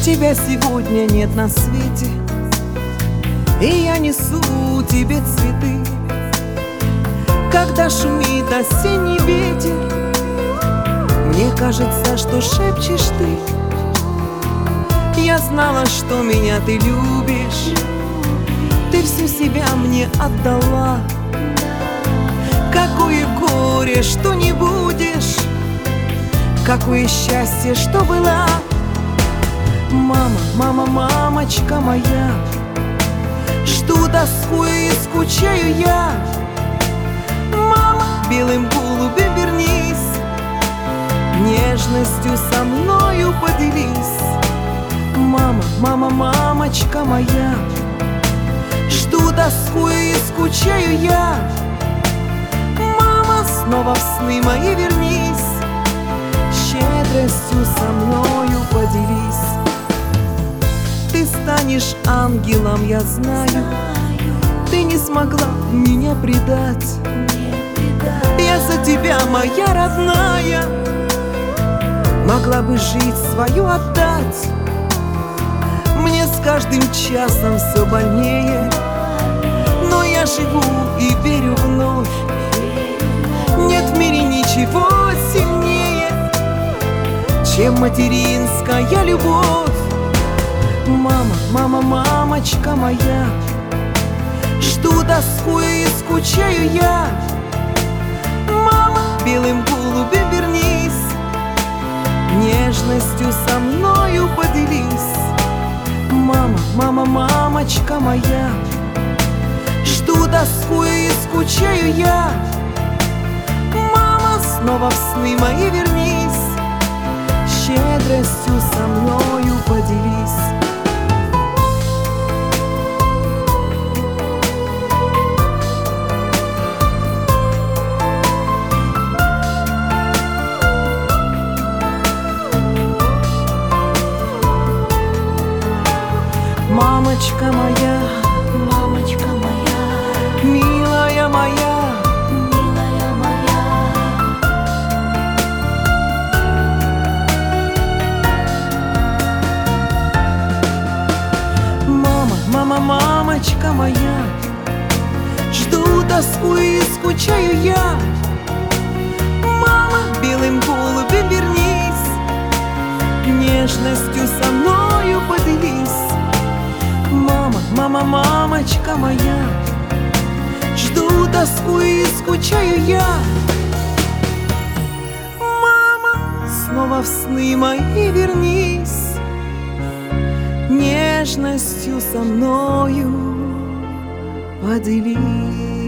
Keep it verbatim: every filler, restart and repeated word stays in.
Тебя сегодня нет на свете, и я несу тебе цветы. Когда шумит осенний ветер, мне кажется, что шепчешь ты. Я знала, что меня ты любишь, ты всю себя мне отдала. Какое горе, что не будешь, какое счастье, что была. Мама, мама, мамочка моя, жду, тоскую и скучаю я. Мама, белым голубем вернись, нежностью со мною поделись. Мама, мама, мамочка моя, жду, тоскую и скучаю я. Мама, снова в сны мои вернись, щедростью со мною поделись. Ты станешь ангелом, я знаю, ты не смогла меня предать. Я за тебя, моя родная, могла бы жизнь свою отдать. Мне с каждым часом все больнее, но я живу и верю вновь. Нет в мире ничего сильнее, чем материнская любовь. Мама, мама, мамочка моя, жду, тоскую и скучаю я. Мама, белым голубем вернись, нежностью со мною поделись. Мама, мама, мамочка моя, жду, тоскую и скучаю я. Мама, снова в сны мои вернись, щедростью со мною поделись. Мамочка моя, мамочка моя, милая моя, милая моя. Мама, мама, мамочка моя, жду, тоскую и скучаю я. Мама, белым голубем вернись, нежностью со мною поделись. Мама, мама, мамочка моя, жду, тоскую и скучаю я. Мама, снова в сны мои вернись, нежностью со мною поделись.